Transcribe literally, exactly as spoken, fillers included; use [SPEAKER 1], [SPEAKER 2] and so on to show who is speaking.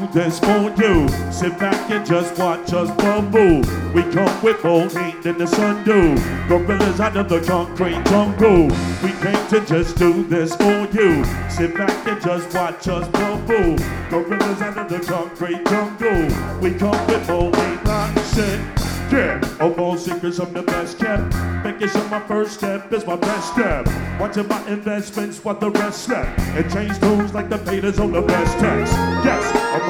[SPEAKER 1] this for you. Sit back and just watch us bubble. We come with more heat than the sun do. Gorillas out of the concrete jungle. We came to just do this for you. Sit back and just watch us bubble. Gorillas out of the concrete jungle. We come with more heat like shit. Yeah, of all secrets I'm the best kept. Making sure my first step is my best step. Watching my investments while the rest step. And change tunes like the Peters on the best text. Yes, I'm